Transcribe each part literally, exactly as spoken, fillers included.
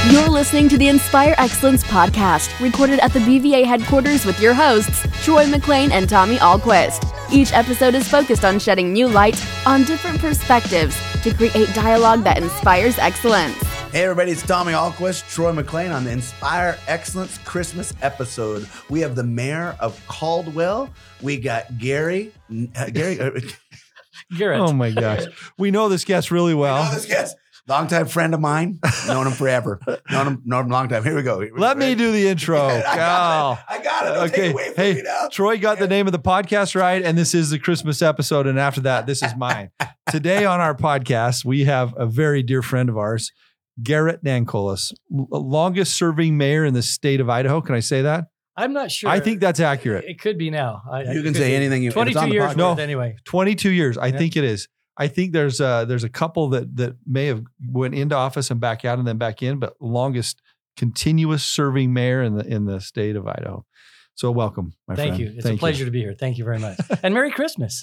You're listening to the Inspire Excellence podcast, recorded at the B V A headquarters with your hosts, Troy McClain and Tommy Ahlquist. Each episode is focused on shedding new light on different perspectives to create dialogue that inspires excellence. Hey everybody, it's Tommy Ahlquist, Troy McClain on the Inspire Excellence Christmas episode. We have the mayor of Caldwell. We got Gary. Uh, Gary. Uh, Garrett. Oh my gosh. We know this guest really well. I know this guest. Longtime friend of mine. Known him forever. Known him, known him a long time. Here we go. Here we Let go. me do the intro. I got Gal. it. I got it. Don't Okay. take it away from Hey, me now. Troy got the name of the podcast right, and this is the Christmas episode. And after that, this is mine. Today on our podcast, we have a very dear friend of ours, Garrett Nancolis, longest serving mayor in the state of Idaho. Can I say that? I'm not sure. I think that's accurate. It could be now. I, You I can could say be. anything you- if it's twenty-two on the years podcast. worth anyway. twenty-two years. I Yeah. think it is. I think there's a, there's a couple that that may have went into office and back out and then back in, but longest continuous serving mayor in the in the state of Idaho. So welcome, my Thank friend. you. It's Thank a pleasure to be here. Thank you very much. And Merry Christmas.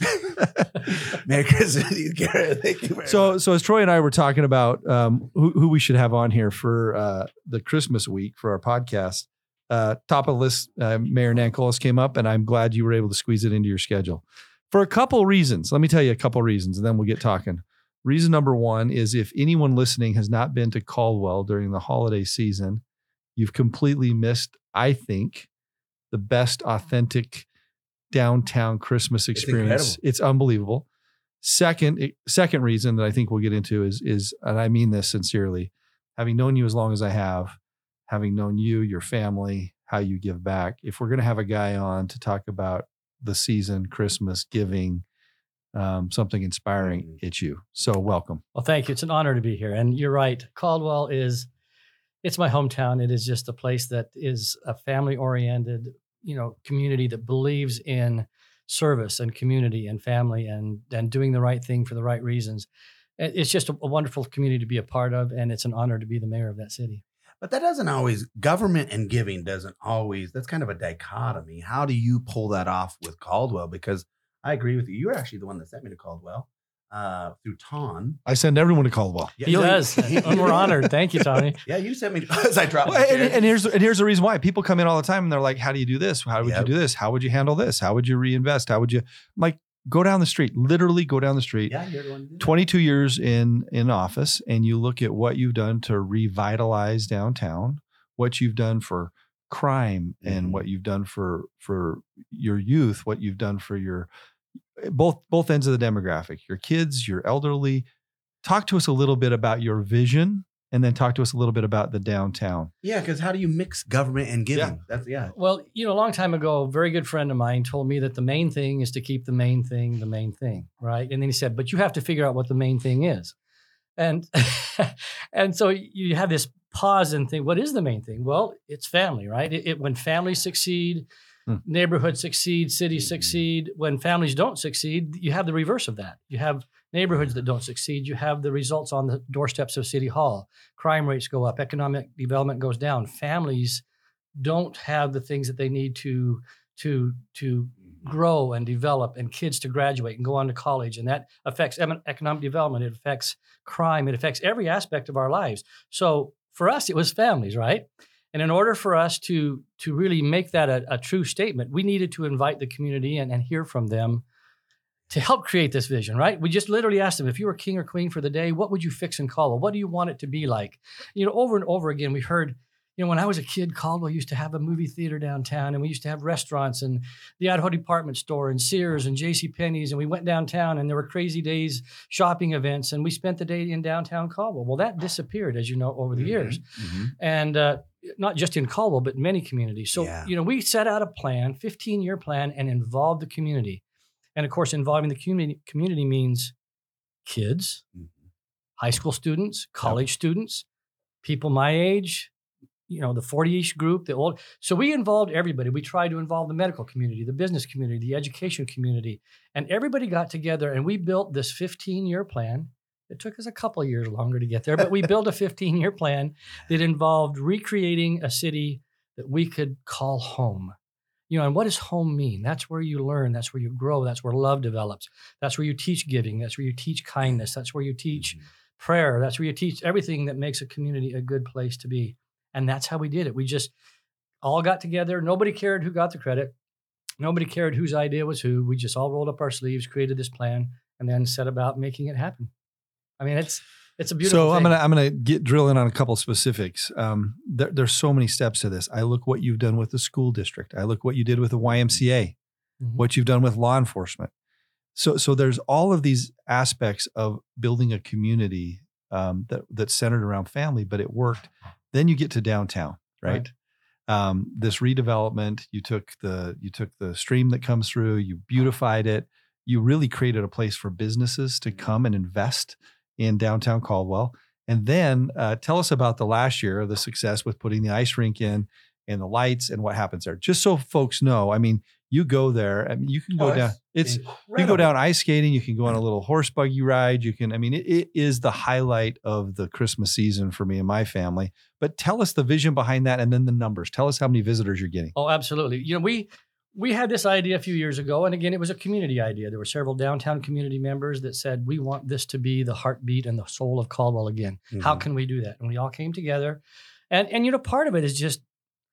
Merry Christmas, Gary. Thank you very So, much. so as Troy and I were talking about um, who, who we should have on here for uh, the Christmas week for our podcast, uh, top of the list, uh, Mayor Nancolis came up, and I'm glad you were able to squeeze it into your schedule for a couple reasons. Let me tell you a couple reasons, and then we'll get talking. Reason number one is if anyone listening has not been to Caldwell during the holiday season, you've completely missed, I think, the best authentic downtown Christmas experience. incredible. It's unbelievable. Second, second reason that I think we'll get into is, is, and I mean this sincerely, having known you as long as I have, having known you, your family, how you give back. If we're going to have a guy on to talk about the season, Christmas, giving, um, something inspiring, it's you. So welcome. Well, thank you. It's an honor to be here. And you're right. Caldwell is, it's my hometown. It is just a place that is a family oriented, you know, community that believes in service and community and family and, and doing the right thing for the right reasons. It- It's just a, a wonderful community to be a part of. And it's an honor to be the mayor of that city. But that doesn't always, government and giving doesn't always, that's kind of a dichotomy. How do you pull that off with Caldwell? Because I agree with you. You were actually the one that sent me to Caldwell uh, through Ton. I send everyone to Caldwell. Yeah, He you- does. And we're honored. Thank you, Tommy. Yeah, you sent me as I dropped Well, my and, chair. and here's and here's the reason why people come in all the time and they're like, "How do you do this? How would Yep. you do this? How would you handle this? How would you reinvest? How would you?" I'm like, go down the street, literally go down the street. Yeah, you're the one who did that. twenty-two years in in office, and you look at what you've done to revitalize downtown, what you've done for crime, and Mhm. what you've done for for your youth, what you've done for your both both ends of the demographic, your kids, your elderly. Talk to us a little bit about your vision, and then talk to us a little bit about the downtown. Yeah, because how do you mix government and giving? Yeah. That's yeah. Well, you know, a long time ago, a very good friend of mine told me that the main thing is to keep the main thing the main thing, right? And then he said, but you have to figure out what the main thing is. And and so you have this pause and think, what is the main thing? Well, it's family, right? It, it when families succeed, Hmm. neighborhoods succeed, cities Mhm. succeed. When families don't succeed, you have the reverse of that. You have neighborhoods that don't succeed. You have the results on the doorsteps of City Hall. Crime rates go up, economic development goes down. Families don't have the things that they need to to to grow and develop, and kids to graduate and go on to college, and that affects em- economic development. It affects crime. It affects every aspect of our lives. So for us, it was families, right? And in order for us to to really make that a, a true statement, we needed to invite the community and, and hear from them to help create this vision, right? We just literally asked them, if you were king or queen for the day, what would you fix in Caldwell? What do you want it to be like? You know, over and over again, we heard, you know, when I was a kid, Caldwell used to have a movie theater downtown, and we used to have restaurants and the Idaho department store and Sears and JCPenney's, and we went downtown and there were crazy days, shopping events, and we spent the day in downtown Caldwell. Well, that disappeared, as you know, over the years. Mhm. And uh, not just in Caldwell, but many communities. So, Yeah. you know, we set out a plan, fifteen-year plan, and involved the community. And of course, involving the community community means kids, Mhm. high school students, college students, people my age, you know, the forty-ish group, the old. So we involved everybody. We tried to involve the medical community, the business community, the education community, and everybody got together and we built this fifteen-year plan. It took us a couple of years longer to get there, but we built a fifteen-year plan that involved recreating a city that we could call home. You know, and what does home mean? That's where you learn. That's where you grow. That's where love develops. That's where you teach giving. That's where you teach kindness. That's where you teach prayer. That's where you teach everything that makes a community a good place to be. And that's how we did it. We just all got together. Nobody cared who got the credit. Nobody cared whose idea was who. We just all rolled up our sleeves, created this plan, and then set about making it happen. I mean, it's it's a beautiful So thing. I'm gonna I'm gonna get drill in on a couple specifics. Um, there, there's so many steps to this. I look what you've done with the school district. I look what you did with the Y M C A. Mhm. What you've done with law enforcement. So so there's all of these aspects of building a community um, that that's centered around family, but it worked. Then you get to downtown, right? Right. Um, this redevelopment, you took the you took the stream that comes through, you beautified it, you really created a place for businesses to come and invest in downtown Caldwell. And then uh, tell us about the last year of the success with putting the ice rink in and the lights and what happens there. Just so folks know, I mean, you go there, I mean, you can go Oh, down. It's you can go down ice skating, you can go on a little horse buggy ride. You can, I mean, it, it is the highlight of the Christmas season for me and my family. But tell us the vision behind that and then the numbers. Tell us how many visitors you're getting. Oh, absolutely. You know, we we had this idea a few years ago, and again, it was a community idea. There were several downtown community members that said, we want this to be the heartbeat and the soul of Caldwell again. Mm-hmm. How can we do that? And we all came together. And, and you know, part of it is just,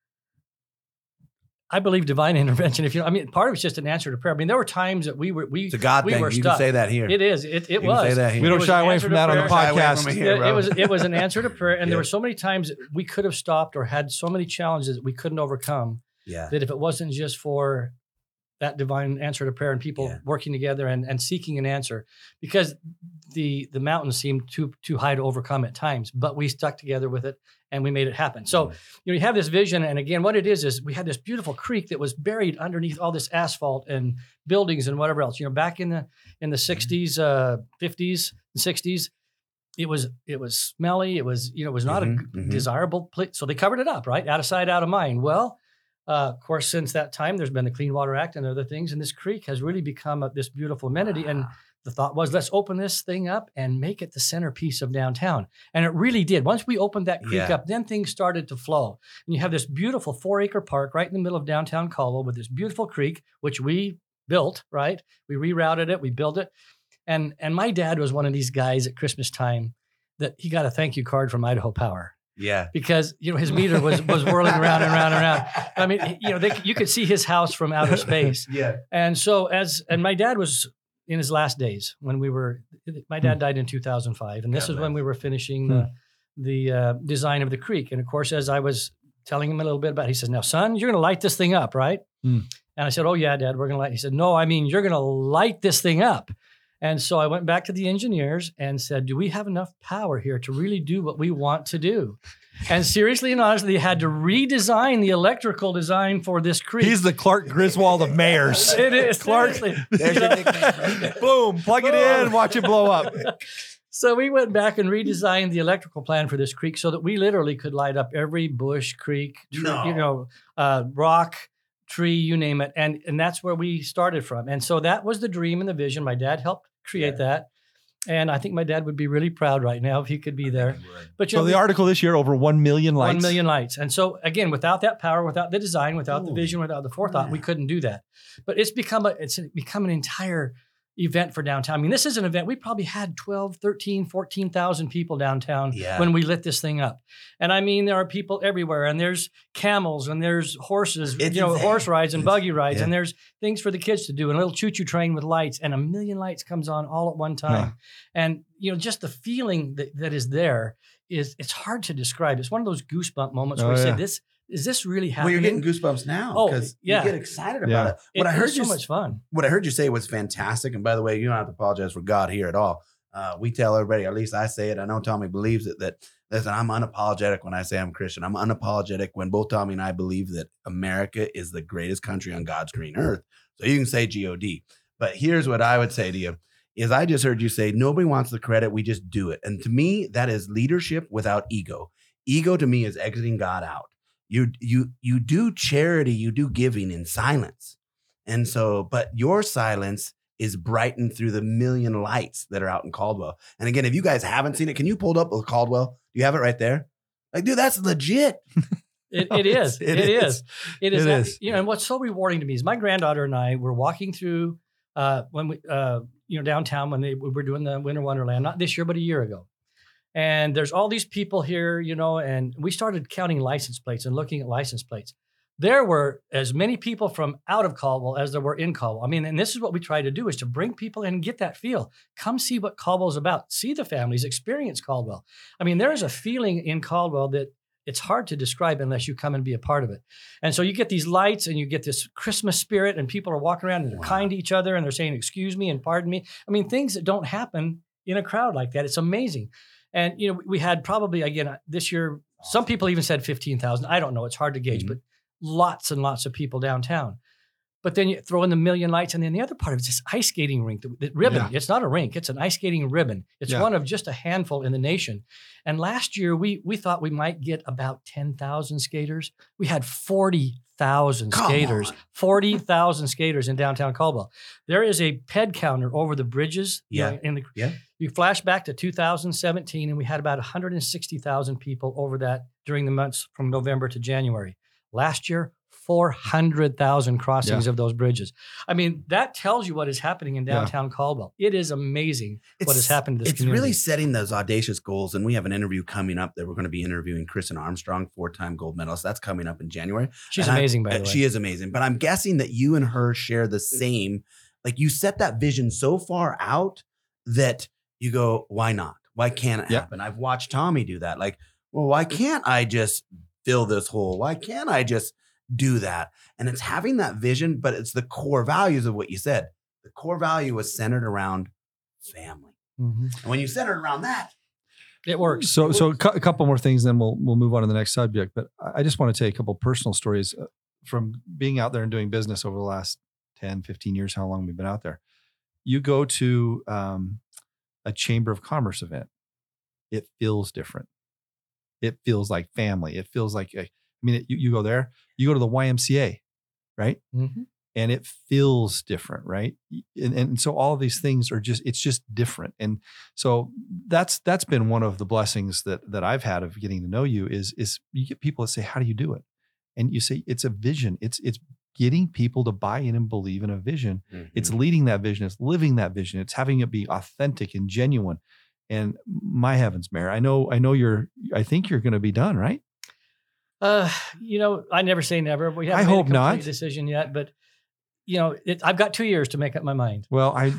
I believe divine intervention. If you know, I mean, part of it's just an answer to prayer. I mean, there were times that we were, we, It's a God we thing. were You stuck. can say that here. It is. It, it You can was. say that here. We It don't was shy an away answer from to that on the prayer. Shy away podcast. from it here, Yeah, bro. it was it was an answer to prayer, and Yeah. there were so many times that we could have stopped or had so many challenges that we couldn't overcome. Yeah. That if it wasn't just for that divine answer to prayer and people Yeah. working together and, and seeking an answer, because the the mountains seemed too too high to overcome at times, but we stuck together with it and we made it happen. So Mm. you know, you have this vision, and again, what it is is we had this beautiful creek that was buried underneath all this asphalt and buildings and whatever else. You know, back in the in the sixties, uh, fifties, and sixties, it was it was smelly. It was you know it was not Mhm, a mhm. desirable place, so they covered it up, right, out of sight, out of mind. Well. Uh, of course, since that time, there's been the Clean Water Act and other things, and this creek has really become a, this beautiful amenity. And the thought was, let's open this thing up and make it the centerpiece of downtown. And it really did. Once we opened that creek Yeah. up, then things started to flow. And you have this beautiful four-acre park right in the middle of downtown Caldwell with this beautiful creek, which we built, right? We rerouted it, we built it. And, and my dad was one of these guys at Christmas time that he got a thank you card from Idaho Power. Yeah. Because you know his meter was was whirling around and around and around. I mean, you know, they, you could see his house from outer space. Yeah. And so as and my dad was in his last days when we were. My dad died in two thousand five, and this God is when bless. we were finishing the the uh, design of the creek. And of course, as I was telling him a little bit about it, he says, "Now, son, you're going to light this thing up, right?" Hmm. And I said, "Oh yeah, Dad, we're going to light." He said, "No, I mean you're going to light this thing up." And so I went back to the engineers and said, "Do we have enough power here to really do what we want to do?" And seriously and honestly, they had to redesign the electrical design for this creek. He's the Clark Griswold of mayors. It is Clark. seriously. There's your nickname right there. Boom, plug it in, watch it blow up. So we went back and redesigned the electrical plan for this creek so that we literally could light up every bush, creek, tree, No. you know, uh, rock, tree, you name it. And, and that's where we started from. And so that was the dream and the vision. My dad helped create Yeah. that. And I think my dad would be really proud right now if he could be there. But you So know, the article this year, over one million lights. One million lights. And so again, without that power, without the design, without the Ooh, vision, without the forethought, we man. couldn't do that. But it's become a it's become an entire event for downtown. I mean, this is an event. We probably had twelve, thirteen, fourteen thousand people downtown Yeah. when we lit this thing up. And I mean, there are people everywhere, and there's camels and there's horses, It's you know, there. horse rides and It's- buggy rides, yeah. and there's things for the kids to do, and a little choo-choo train with lights, and a million lights comes on all at one time. Huh. And you know, just the feeling that, that is there is it's hard to describe. It's one of those goosebump moments where Oh, you yeah. say, "This is this really Well, happening?" you're getting goosebumps now Oh, because yeah. you get excited about Yeah. it. What It I heard is you so s- much fun. what I heard you say was fantastic. And by the way, you don't have to apologize for God here at all. Uh, we tell everybody, or at least I say it. I know Tommy believes it. That listen, I'm unapologetic when I say I'm Christian. I'm unapologetic when both Tommy and I believe that America is the greatest country on God's green earth. So you can say G O D. But here's what I would say to you: is I just heard you say nobody wants the credit. We just do it. And to me, that is leadership without ego. Ego to me is exiting God out. You you you do charity, you do giving in silence. And so, but your silence is brightened through the million lights that are out in Caldwell. And again, if you guys haven't seen it, can you pull it up with Caldwell? Do you have it right there? Like, dude, that's legit. It, it is. It It is. is. It is. It is. You know, and what's so rewarding to me is my granddaughter and I were walking through uh, when we, uh, you know, downtown when they we were doing the Winter Wonderland, not this year, but a year ago. And there's all these people here, you know, and we started counting license plates and looking at license plates. There were as many people from out of Caldwell as there were in Caldwell. I mean, and this is what we try to do, is to bring people in and get that feel. Come see what Caldwell's about. See the families, experience Caldwell. I mean, there is a feeling in Caldwell that it's hard to describe unless you come and be a part of it. And so you get these lights and you get this Christmas spirit, and people are walking around and they're Wow. kind to each other and they're saying, excuse me and pardon me. I mean, things that don't happen in a crowd like that. It's amazing. And, you know, we had probably, again, this year, some people even said fifteen thousand. I don't know. It's hard to gauge, Mhm. but lots and lots of people downtown. But then you throw in the million lights. And then the other part of it is this ice skating rink, the, the ribbon. Yeah. It's not a rink. It's an ice skating ribbon. It's Yeah. one of just a handful in the nation. And last year, we we thought we might get about ten thousand skaters. We had forty thousand Come skaters, on. forty thousand skaters in downtown Caldwell. There is a ped counter over the bridges. you Yeah. know, in the, Yeah. You flash back to two thousand seventeen, and we had about one hundred sixty thousand people over that during the months from November to January. Last year, four hundred thousand crossings of those bridges. I mean, that tells you what is happening in downtown Caldwell. It is amazing what has happened to this It's community. really setting those audacious goals. And we have an interview coming up that we're going to be interviewing Kristen Armstrong, four-time gold medalist. That's coming up in January. She's And I- amazing, by the way. She is amazing. But I'm guessing that you and her share the same, like you set that vision so far out that you go, why not? Why can't it Yeah. happen? I've watched Tommy do that. Like, well, why can't I just fill this hole? Why can't I just do that? And it's having that vision, but it's the core values of what you said. The core value was centered around family. Mhm. And when you center it around that, It works. So, so a cou- a couple more things, then we'll we'll move on to the next subject. But I I just want to tell you a couple personal stories uh, from being out there and doing business over the last ten, fifteen years, how long we've been out there. You go to um, a Chamber of Commerce event, it feels different. It feels like family. It feels like, a, I mean, it, you, you go there, you go to the Y M C A, right? Mhm. And it feels different, right? And, and so all of these things are just, it's just different. And so that's, that's been one of the blessings that, that I've had of getting to know you is, is you get people that say, how do you do it? And you say, it's a vision. It's, it's getting people to buy in and believe in a vision. It's leading that vision. It's living that vision. It's having it be authentic and genuine. And my heavens, Mayor, I know, I know you're, I think you're going to be done, right? Uh, you know, I never say never. We I haven't made hope a complete not. decision yet, but you know, it, I've got two years to make up my mind. Well, I,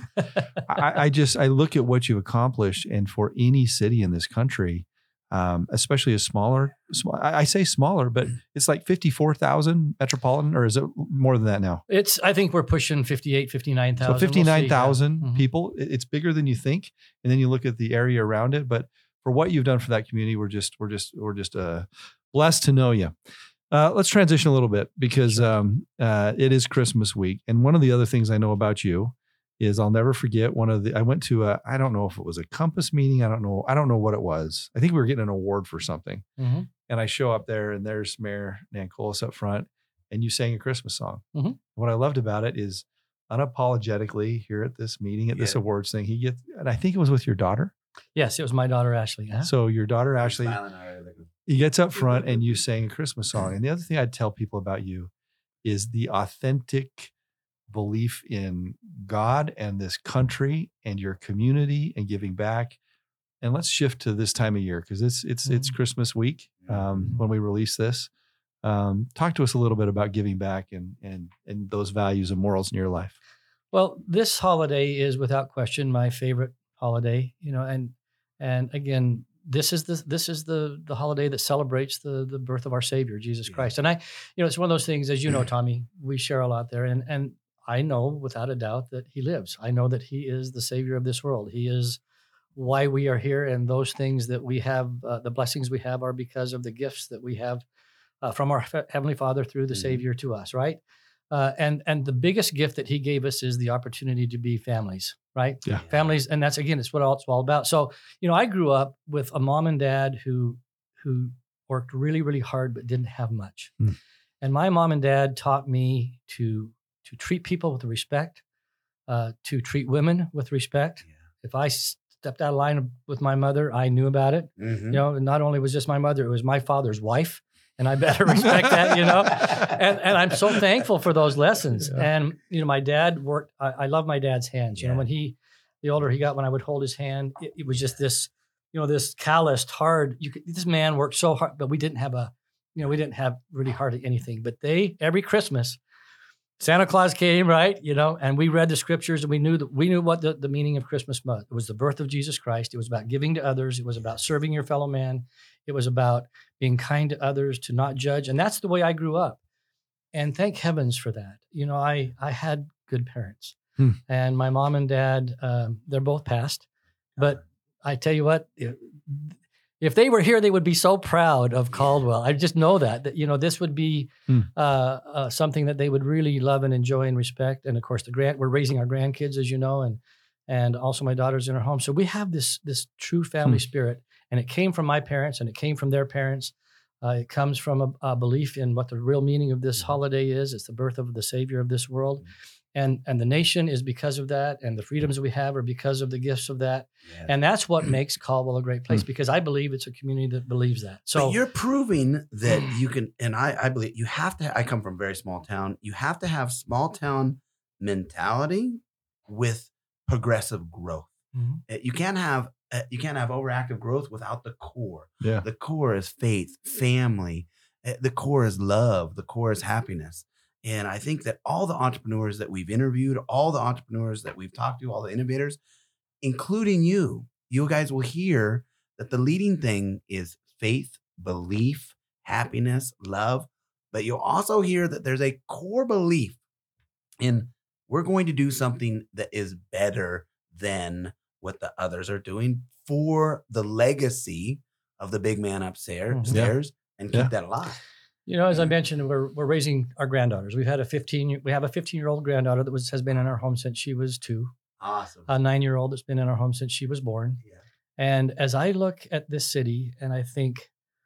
I, I just, I look at what you've accomplished, and for any city in this country, um, especially a smaller, small, I, I say smaller, but it's like fifty-four thousand metropolitan, or is it more than that now? It's, I think we're pushing fifty-eight, fifty-nine thousand. So fifty-nine thousand Mhm. people. It- It's bigger than you think. And then you look at the area around it, but for what you've done for that community, we're just, we're just, we're just, uh, blessed to know you. Uh, let's transition a little bit because um, uh, it is Christmas week. And one of the other things I know about you is I'll never forget one of the, I went to a, I don't know if it was a Compass meeting. I don't know. I don't know what it was. I think we were getting an award for something. Mhm. And I show up there and there's Mayor Nancolis up front and you sang a Christmas song. Mhm. What I loved about it is unapologetically here at this meeting, at this Yeah. awards thing, he gets, and I think it was with your daughter. Yes, it was my daughter, Ashley. Huh? So your daughter, Ashley, Smiling already, like, he gets up front and you sang a Christmas song. And the other thing I'd tell people about you is the authentic belief in God and this country and your community and giving back. And let's shift to this time of year because it's it's it's Mhm. Christmas week um, Mhm. when we release this. Um, talk to us a little bit about giving back and and and those values and morals in your life. Well, this holiday is without question my favorite holiday, you know, and and again, this is the this is the the holiday that celebrates the the birth of our Savior, Jesus Yeah. Christ. And I, you know, it's one of those things, as you know, Tommy, we share a lot there, and and I know without a doubt that He lives. I know that He is the Savior of this world. He is why we are here, and those things that we have, uh, the blessings we have, are because of the gifts that we have uh, from our Fe- Heavenly Father through the Mhm. Savior to us, right? Uh, and and the biggest gift that He gave us is the opportunity to be families, right? Yeah. Families, and that's again, it's what all, it's all about. So, you know, I grew up with a mom and dad who who worked really, really hard but didn't have much. Hmm. And my mom and dad taught me to to treat people with respect, uh, to treat women with respect. Yeah. If I stepped out of line with my mother, I knew about it. Mhm. You know, not only was this my mother, it was my father's wife, and I better respect that, you know. And and I'm so thankful for those lessons. Yeah. And you know, my dad worked. I, I love my dad's hands. You know, Yeah. when he, the older he got, when I would hold his hand, it, it was just this you know, this calloused, hard. You could, this man worked so hard, but we didn't have a, you know, we didn't have really hardly anything. But they every Christmas, Santa Claus came, right? You know, and we read the scriptures, and we knew that we knew what the, the meaning of Christmas was. It was the birth of Jesus Christ. It was about giving to others. It was about serving your fellow man. It was about being kind to others, to not judge, and that's the way I grew up. And thank heavens for that. You know, I I had good parents, hmm. and my mom and dad, um, they're both passed, but I tell you what, if they were here, they would be so proud of Caldwell. I just know that, that you know, this would be hmm. uh, uh, something that they would really love and enjoy and respect. And of course, the grand, we're raising our grandkids, as you know, and and also my daughter's in her home. So we have this this true family hmm. spirit, and it came from my parents, and it came from their parents. Uh, it comes from a, a belief in what the real meaning of this holiday is. It's the birth of the Savior of this world. And and the nation is because of that, and the freedoms we have are because of the gifts of that. Yes. And that's what makes Caldwell a great place, because I believe it's a community that believes that. So but you're proving that you can, and I, I believe you have to, I come from a very small town. You have to have small town mentality with progressive growth. Mm-hmm. You can't have, you can't have overactive growth without the core. Yeah. The core is faith, family. The core is love. The core is happiness. And I think that all the entrepreneurs that we've interviewed, all the entrepreneurs that we've talked to, all the innovators, including you, you guys will hear that the leading thing is faith, belief, happiness, love. But you'll also hear that there's a core belief in we're going to do something that is better than what the others are doing for the legacy of the big man upstairs, mm-hmm. yeah. and keep yeah. that alive. You know, as I mentioned, we're we're raising our granddaughters. We've had a fifteen. We have a fifteen-year-old granddaughter that was has been in our home since she was two. Awesome. A nine-year-old that's been in our home since she was born. Yeah. And as I look at this city, and I think,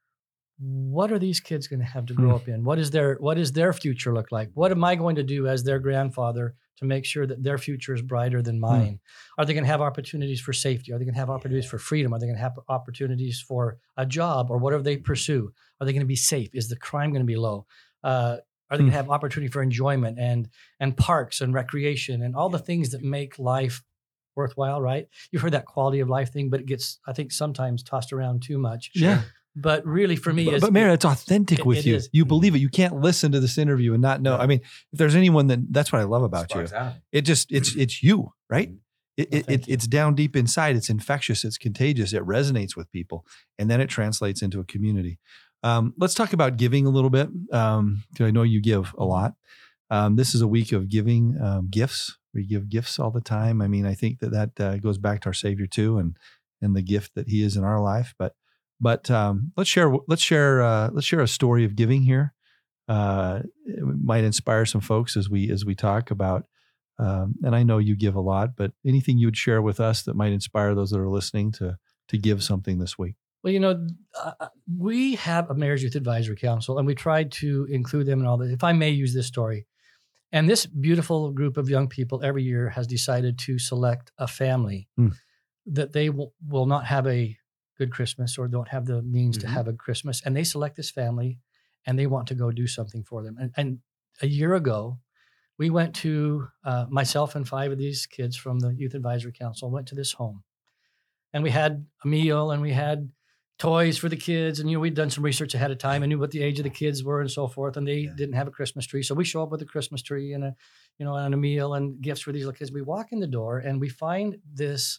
what are these kids going to have to grow mm. up in? What is their what is their future look like? What am I going to do as their grandfather to make sure that their future is brighter than mine? Mm. Are they going to have opportunities for safety? Are they going to have opportunities yeah. for freedom? Are they going to have opportunities for a job or whatever they pursue? Are they going to be safe? Is the crime going to be low? Uh, are they mm. going to have opportunity for enjoyment and and parks and recreation and all the things that make life worthwhile, right? You've heard that quality of life thing, but it gets, I think, sometimes tossed around too much. Yeah. But really, for me, but, is, but Mayor, it's authentic it, with it you. is. You believe it. You can't listen to this interview and not know. I mean, if there's anyone that that's what I love about you. Out. It just it's it's you, right? It, well, it, it it's down deep inside. It's infectious. It's contagious. It resonates with people, and then it translates into a community. Um, let's talk about giving a little bit. Um, because I know you give a lot. Um, this is a week of giving um, gifts. We give gifts all the time. I mean, I think that that uh, goes back to our Savior too, and and the gift that He is in our life. But But um, let's share. Let's share. Uh, let's share a story of giving here. Uh, it might inspire some folks as we as we talk about. Um, and I know you give a lot, but anything you would share with us that might inspire those that are listening to to give something this week. Well, you know, uh, we have a Mayor's Youth Advisory Council, and we tried to include them in all this. If I may use this story, and this beautiful group of young people every year has decided to select a family mm. that they w- will not have a good Christmas or don't have the means mm-hmm. to have a Christmas. And they select this family and they want to go do something for them. And, and a year ago, we went to, uh, myself and five of these kids from the Youth Advisory Council went to this home. And we had a meal and we had toys for the kids. And, you know, we'd done some research ahead of time and knew what the age of the kids were and so forth. And they yeah. didn't have a Christmas tree. So we show up with a Christmas tree and a, you know, and a meal and gifts for these little kids. We walk in the door and we find this,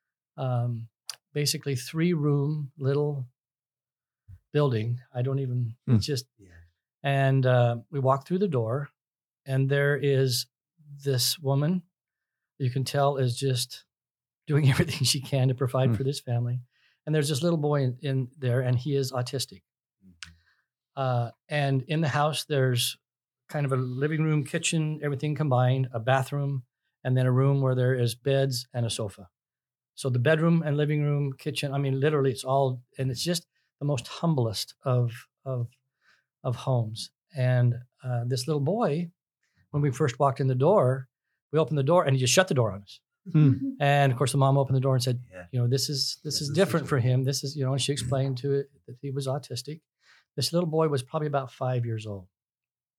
um, basically three room little building. I don't even, mm. it's just, yeah. and uh, we walk through the door and there is this woman you can tell is just doing everything she can to provide mm. for this family. And there's this little boy in, in there and he is autistic. Mm-hmm. Uh, and in the house, there's kind of a living room, kitchen, everything combined, a bathroom, and then a room where there is beds and a sofa. So the bedroom and living room, kitchen, I mean, literally it's all, and it's just the most humblest of, of, of homes. And uh, this little boy, when we first walked in the door, we opened the door and he just shut the door on us. Hmm. And of course the mom opened the door and said, yeah. you know, this is, this, this is, is different for him. This is, you know, and she explained to it that he was autistic. This little boy was probably about five years old.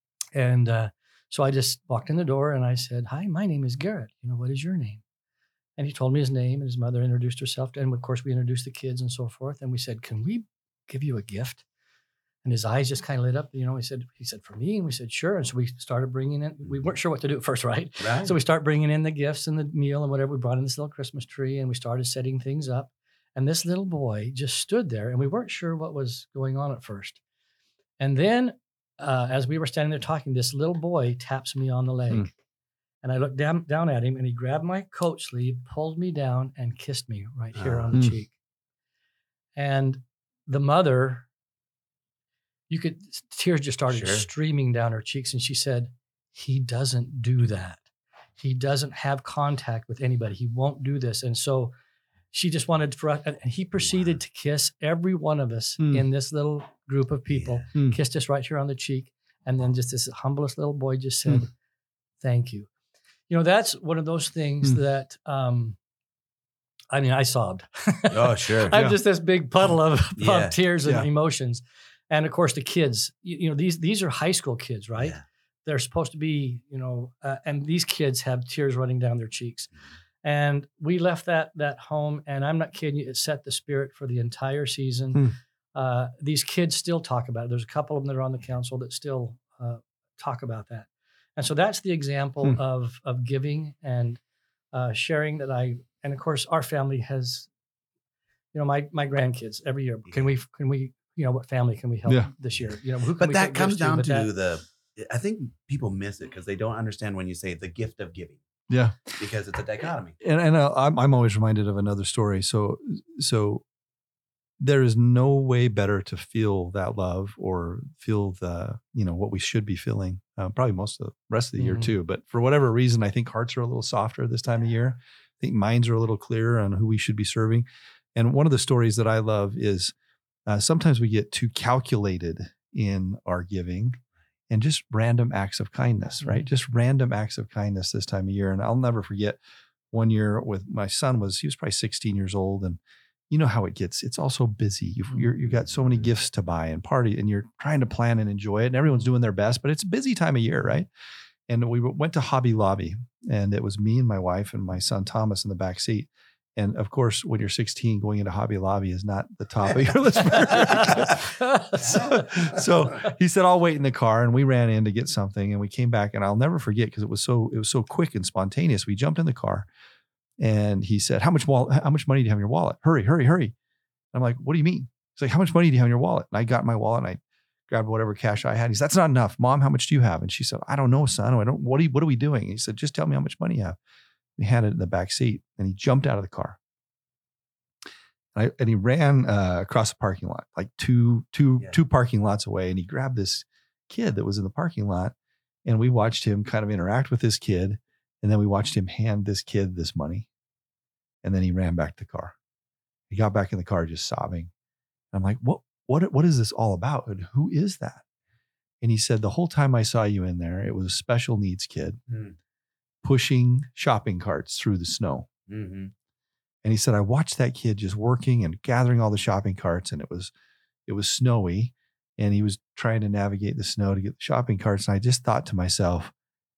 And uh, so I just walked in the door and I said, hi, my name is Garrett. You know, what is your name? And he told me his name, and his mother introduced herself. And of course, we introduced the kids and so forth. And we said, can we give you a gift? And his eyes just kind of lit up. You know, he said, he said, for me? And we said, sure. And so we started bringing in, we weren't sure what to do at first, right? Right. So we start bringing in the gifts and the meal and whatever. We brought in this little Christmas tree and we started setting things up. And this little boy just stood there and we weren't sure what was going on at first. And then uh, as we were standing there talking, this little boy taps me on the leg. Mm. And I looked down, down at him and he grabbed my coat sleeve, pulled me down and kissed me right here uh, on the mm. cheek. And the mother, you could, tears just started sure. streaming down her cheeks. And she said, he doesn't do that. He doesn't have contact with anybody. He won't do this. And so she just wanted for us, and he proceeded wow. to kiss every one of us mm. in this little group of people, yeah. mm. kissed us right here on the cheek. And then just this humblest little boy just said, mm. thank you. You know, that's one of those things mm. that, um, I mean, I sobbed. Oh, sure. I'm yeah. just this big puddle of, yeah. of tears and yeah. emotions. And of course, the kids, you, you know, these these are high school kids, right? Yeah. They're supposed to be, you know, uh, and these kids have tears running down their cheeks. And we left that that home, and I'm not kidding you, it set the spirit for the entire season. Hmm. Uh, these kids still talk about it. There's a couple of them that are on the council that still uh, talk about that. And so that's the example hmm. of of giving and uh, sharing that I, and of course, our family has, you know, my my grandkids every year. Can we, can we, you know, what family can we help yeah. this year? You know, who can but we that comes down to, that, the, I think people miss it because they don't understand when you say the gift of giving. Yeah. Because it's a dichotomy. And and uh, I'm I'm always reminded of another story. So so there is no way better to feel that love or feel the, you know, what we should be feeling, uh, probably most of the rest of the mm-hmm. year too. But for whatever reason, I think hearts are a little softer this time of year. I think minds are a little clearer on who we should be serving. And one of the stories that I love is uh, sometimes we get too calculated in our giving. And just random acts of kindness, right? Just random acts of kindness this time of year. And I'll never forget one year with my son was, he was probably sixteen years old. And you know how it gets, it's also busy. You've, you're, you've got so many gifts to buy and party and you're trying to plan and enjoy it and everyone's doing their best, but it's a busy time of year, right? And we went to Hobby Lobby and it was me and my wife and my son, Thomas, in the back seat. And of course, when you're sixteen, going into Hobby Lobby is not the top of your list. so, so he said, "I'll wait in the car," and we ran in to get something, and we came back. And I'll never forget because it was so it was so quick and spontaneous. We jumped in the car, and he said, "How much wall- How much money do you have in your wallet? Hurry, hurry, hurry!" I'm like, "What do you mean?" He's like, "How much money do you have in your wallet?" And I got my wallet, and I grabbed whatever cash I had. He said, "That's not enough, Mom. How much do you have?" And she said, "I don't know, son. I don't. What are you, What are we doing?" And he said, "Just tell me how much money you have." We had it in the back seat and he jumped out of the car. And, I, and he ran uh, across the parking lot, like two, two, yeah. two parking lots away. And he grabbed this kid that was in the parking lot. And we watched him kind of interact with this kid. And then we watched him hand this kid this money. And then he ran back to the car. He got back in the car just sobbing. And I'm like, what, what, what is this all about? And who is that? And he said, the whole time I saw you in there, it was a special needs kid. Mm. pushing shopping carts through the snow. Mm-hmm. And he said, I watched that kid just working and gathering all the shopping carts, and it was, it was snowy, and he was trying to navigate the snow to get the shopping carts. And I just thought to myself,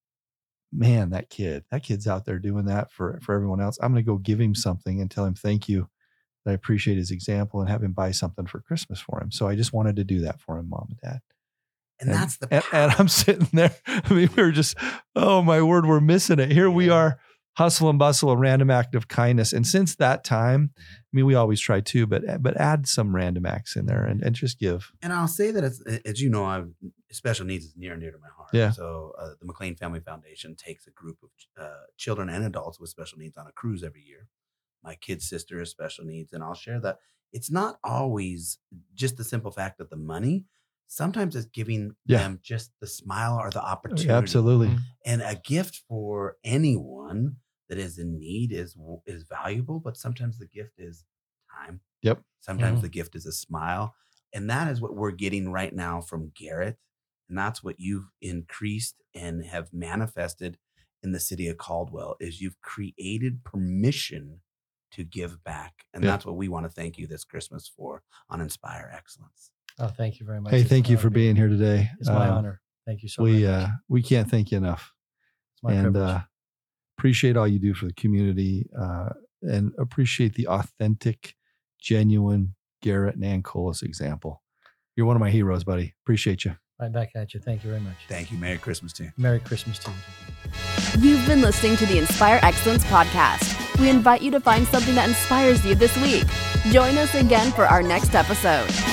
man, that kid, that kid's out there doing that for, for everyone else. I'm going to go give him something and tell him, thank you, that I appreciate his example, and have him buy something for Christmas for him. So I just wanted to do that for him, Mom and Dad. And, and that's the and, and I'm sitting there. I mean, we were just, oh my word, we're missing it. Here yeah. we are, hustle and bustle, a random act of kindness. And since that time, I mean, we always try to, but but add some random acts in there and, and just give. And I'll say that as, as you know, I've, special needs is near and dear to my heart. Yeah. So uh, the McLean Family Foundation takes a group of uh, children and adults with special needs on a cruise every year. My kid's sister has special needs, and I'll share that it's not always just the simple fact of the money. Sometimes it's giving yeah. them just the smile or the opportunity. Absolutely. And a gift for anyone that is in need is is valuable, but sometimes the gift is time. Yep. Sometimes mm-hmm. the gift is a smile. And that is what we're getting right now from Garrett. And that's what you've increased and have manifested in the city of Caldwell, is you've created permission to give back. And yeah. that's what we want to thank you this Christmas for on Inspire Excellence. Oh, thank you very much. Hey, it's thank you for being here today. It's my uh, honor. Thank you so we, much. Uh, we can't thank you enough. It's my and privilege. Uh, appreciate all you do for the community, uh, and appreciate the authentic, genuine Garrett Nancolis example. You're one of my heroes, buddy. Appreciate you. Right back at you. Thank you very much. Thank you. Merry Christmas to you. Merry Christmas to you. You've been listening to the Inspire Excellence podcast. We invite you to find something that inspires you this week. Join us again for our next episode.